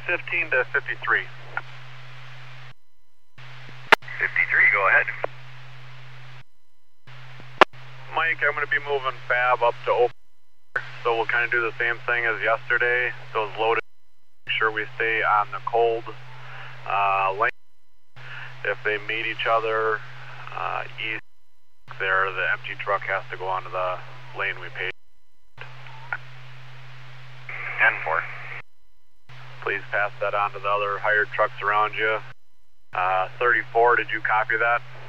15 to 53. 53, go ahead. Mike, I'm going to be moving Fab up to open, so we'll kind of do the same thing as yesterday. Those loaded, make sure we stay on the cold lane. If they meet each other east there, the empty truck has to go onto the lane we paid. 10-4. Please pass that on to the other hired trucks around you. 34, did you copy that?